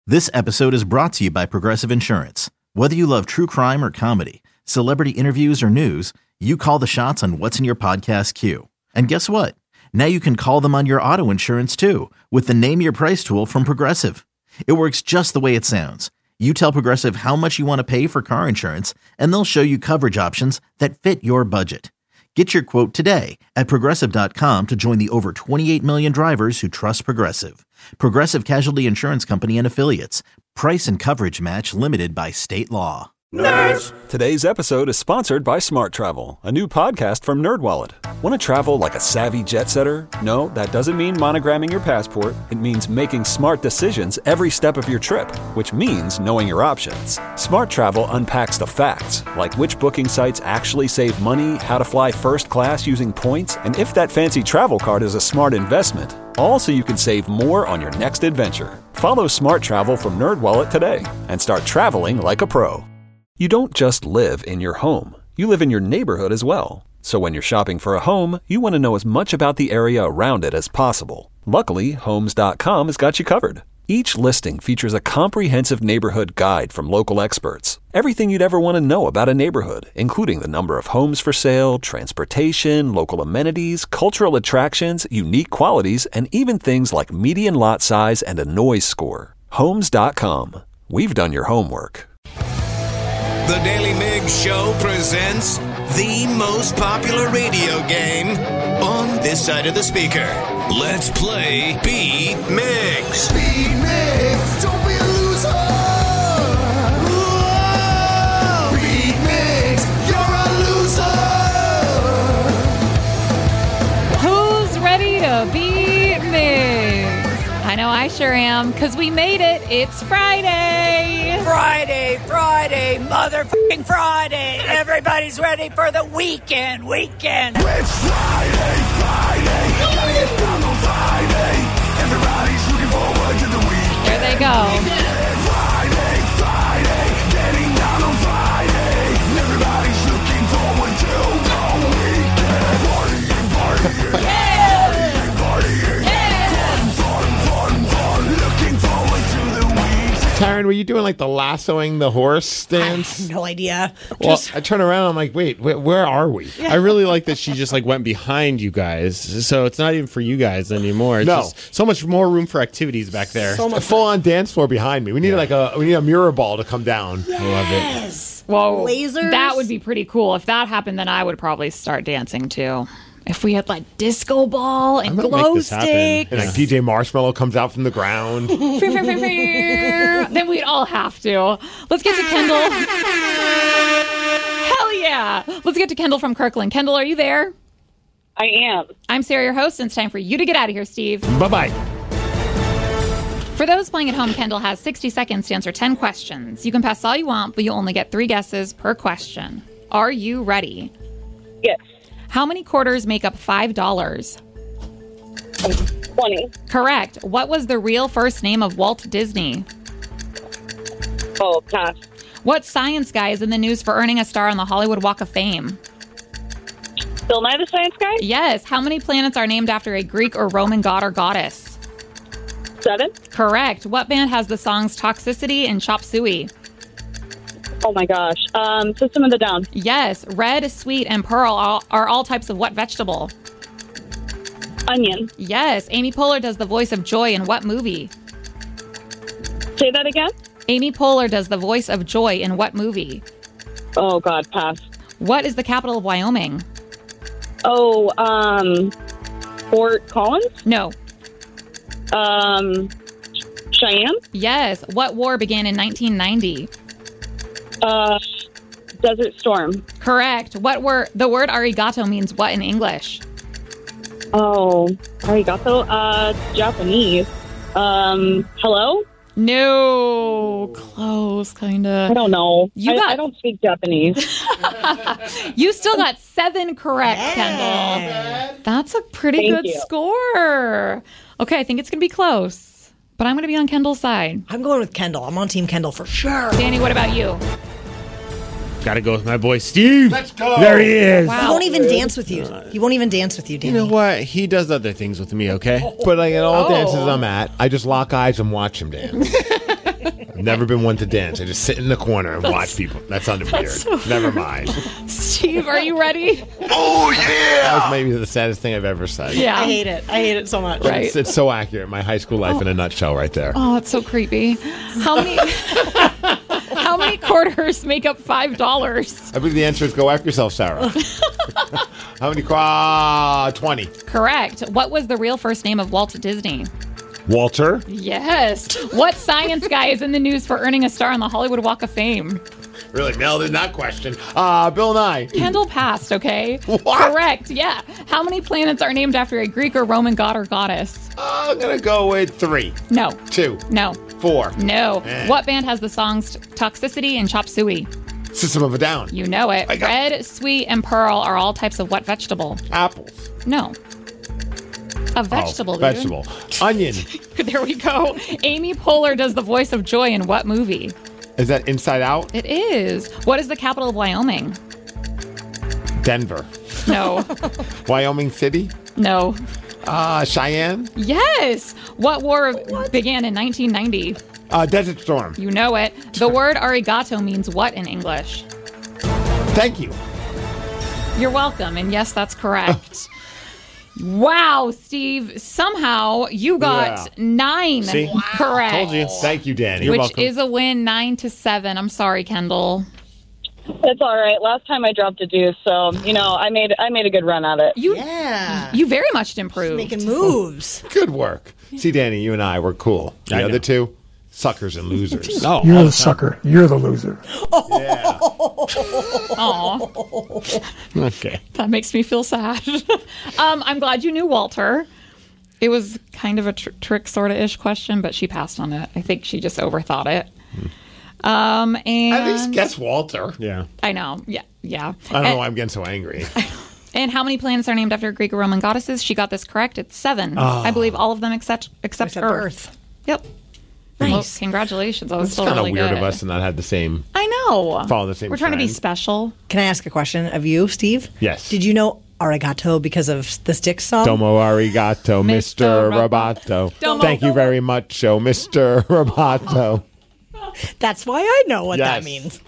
This episode is brought to you by Progressive Insurance. Whether you love true crime or comedy, celebrity interviews or news, you call the shots on what's in your podcast queue. And guess what? Now you can call them on your auto insurance too with the Name Your Price tool from Progressive. It works just the way it sounds. You tell Progressive how much you want to pay for car insurance, and they'll show you coverage options that fit your budget. Get your quote today at Progressive.com to join the over 28 million drivers who trust Progressive. Progressive Casualty Insurance Company and Affiliates. Price and coverage match limited by state law. Nerds! Today's episode is sponsored by Smart Travel, a new podcast from NerdWallet. Want to travel like a savvy jet setter? No, that doesn't mean monogramming your passport. It means making smart decisions every step of your trip, which means knowing your options. Smart Travel unpacks the facts, like which booking sites actually save money, how to fly first class using points, and if that fancy travel card is a smart investment. All so you can save more on your next adventure. Follow Smart Travel from NerdWallet today and start traveling like a pro. You don't just live in your home. You live in your neighborhood as well. So when you're shopping for a home, you want to know as much about the area around it as possible. Luckily, Homes.com has got you covered. Each listing features a comprehensive neighborhood guide from local experts. Everything you'd ever want to know about a neighborhood, including the number of homes for sale, transportation, local amenities, cultural attractions, unique qualities, and even things like median lot size and a noise score. Homes.com. We've done your homework. The Daily Migs Show presents the most popular radio game on this side of the speaker. Let's play Beat Migs. Beat Migs, don't be a loser. Whoa. Beat Migs, you're a loser. Who's ready to beat Migs? I know I sure am, because we made it. It's Friday. Friday, motherfucking Friday. Everybody's ready for the weekend. It's Friday. Getting down on Friday. Everybody's looking forward to the weekend. There they go. Friday. Getting down on Friday. Everybody's looking forward to the weekend. Partying. Fun. Looking forward to the weekend. Karen, were you doing like the lassoing the horse dance? I have no idea. Well, I turn around, I'm like, wait, where are we? Yeah. I really like that she just like went behind you guys, so it's not even for you guys anymore. It's just so much more room for activities back there. So much full on dance floor behind me. We need we need a mirror ball to come down. Yes. I love it. Whoa. Lasers. That would be pretty cool. If that happened, then I would probably start dancing too. If we had like disco ball and glow stick. And like DJ Marshmallow comes out from the ground. Then we'd all have to. Let's get to Kendall. Hell yeah. Let's get to Kendall from Kirkland. Kendall, are you there? I am. I'm Sarah, your host, and it's time for you to get out of here, Steve. Bye-bye. For those playing at home, Kendall has 60 seconds to answer 10 questions. You can pass all you want, but you only get 3 guesses per question. Are you ready? Yes. How many quarters make up $5? 20. Correct. What was the real first name of Walt Disney? Oh, pass. What science guy is in the news for earning a star on the Hollywood Walk of Fame? Bill Nye the Science Guy? Yes. How many planets are named after a Greek or Roman god or goddess? 7. Correct. What band has the songs Toxicity and Chop Suey? Oh my gosh. System of the Down. Yes. Red, sweet, and pearl are all types of what vegetable? Onion. Yes. Amy Poehler does the voice of Joy in what movie? Say that again? Amy Poehler does the voice of Joy in what movie? Oh God, pass. What is the capital of Wyoming? Oh, Fort Collins? No. Cheyenne? Yes. What war began in 1990? Desert Storm. Correct. The word arigato means what in English? Oh, arigato. Japanese. Hello? No. Close, kind of. I don't know. I don't speak Japanese. You still got 7 correct, Kendall. That's a pretty good score. Okay, I think it's going to be close, but I'm going to be on Kendall's side. I'm going with Kendall. I'm on Team Kendall for sure. Danny, what about you? Gotta go with my boy Steve. Let's go. There he is. Wow. He won't even dance with you. He won't even dance with you, Danny. You know what? He does other things with me, okay? But like at all dances I'm at, I just lock eyes and watch him dance. Never been one to dance. I just sit in the corner and watch people. That sounded weird. Never mind. Steve, are you ready? Oh, yeah! That was maybe the saddest thing I've ever said. Yeah. I hate it. I hate it so much. Right. It's so accurate. My high school life in a nutshell right there. Oh, it's so creepy. How many how many quarters make up $5? I believe the answer is go after yourself, Sarah. How many? 20. Correct. What was the real first name of Walt Disney? Walter. Yes. What science guy is in the news for earning a star on the Hollywood Walk of Fame? Really nailed in that question. Bill Nye. Kendall passed, okay? What? Correct, yeah. How many planets are named after a Greek or Roman god or goddess? I'm going to go with 3. No. 2. No. 4. No. What band has the songs Toxicity and Chop Suey? System of a Down. You know it. Red, sweet, and pearl are all types of what vegetable? Apples. No. A vegetable, dude. Vegetable. Onion. There we go. Amy Poehler does the voice of Joy in what movie? Is that Inside Out? It is. What is the capital of Wyoming? Denver. No. Wyoming City? No. Cheyenne? Yes. What war began in 1990? Desert Storm. You know it. The word arigato means what in English? Thank you. You're welcome. And yes, that's correct. Wow, Steve. Somehow you got 9 correct. Told you. Thank you, Danny. You're which welcome. is a win, 9-7. I'm sorry, Kendall. It's all right. Last time I dropped a deuce, so I made a good run at it. You very much improved. Making moves. Good work. See, Danny, you and I were cool. The other two, suckers and losers. Oh, You're the sucker. You're the loser. Yeah. Aw. Okay. That makes me feel sad. I'm glad you knew Walter. It was kind of a trick sort of ish question, but she passed on it. I think she just overthought it. And At least guess Walter. Yeah. I know. Yeah. I don't know why I'm getting so angry. And how many planets are named after Greek or Roman goddesses? She got this correct. It's 7. I believe all of them except Earth. Yep. Nice. Well, congratulations. That was It's still kind of really weird good. of us to not have the same. I know. Follow the same We're trying to be trend. special. Can I ask a question of you, Steve? Yes. Did you know arigato because of the Styx song? Domo arigato, Mr. Roboto. Domo. Thank you very much, Mr. Roboto. That's why I know what that Yes. means.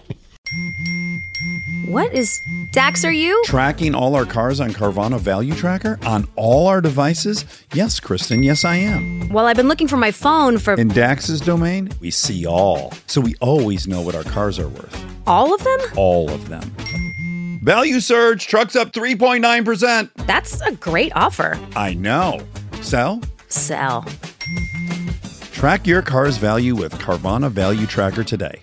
What is Dax, are you? Tracking all our cars on Carvana Value Tracker on all our devices? Yes, Kristen, yes, I am. Well, I've been looking for my phone for... In Dax's domain, we see all. So we always know what our cars are worth. all of them? All of them. Value surge, trucks up 3.9%. That's a great offer. I know. Sell? Sell. Track your car's value with Carvana Value Tracker today.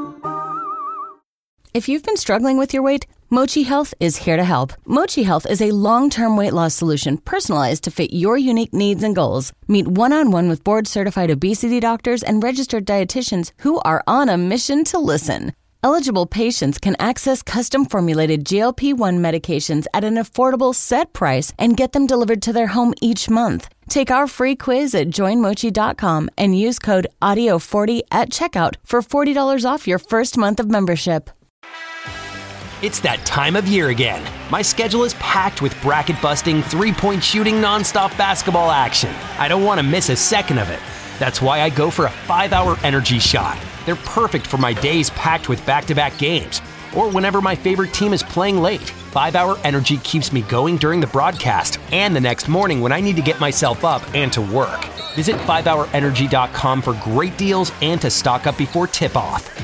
If you've been struggling with your weight, Mochi Health is here to help. Mochi Health is a long-term weight loss solution personalized to fit your unique needs and goals. Meet one-on-one with board-certified obesity doctors and registered dietitians who are on a mission to listen. Eligible patients can access custom-formulated GLP-1 medications at an affordable set price and get them delivered to their home each month. Take our free quiz at joinmochi.com and use code AUDIO40 at checkout for $40 off your first month of membership. It's that time of year again. My schedule is packed with bracket-busting, three-point shooting, nonstop basketball action. I don't want to miss a second of it. That's why I go for a 5-hour energy shot. They're perfect for my days packed with back-to-back games, or whenever my favorite team is playing late. 5-hour energy keeps me going during the broadcast and the next morning when I need to get myself up and to work. Visit 5hourenergy.com for great deals and to stock up before tip-off.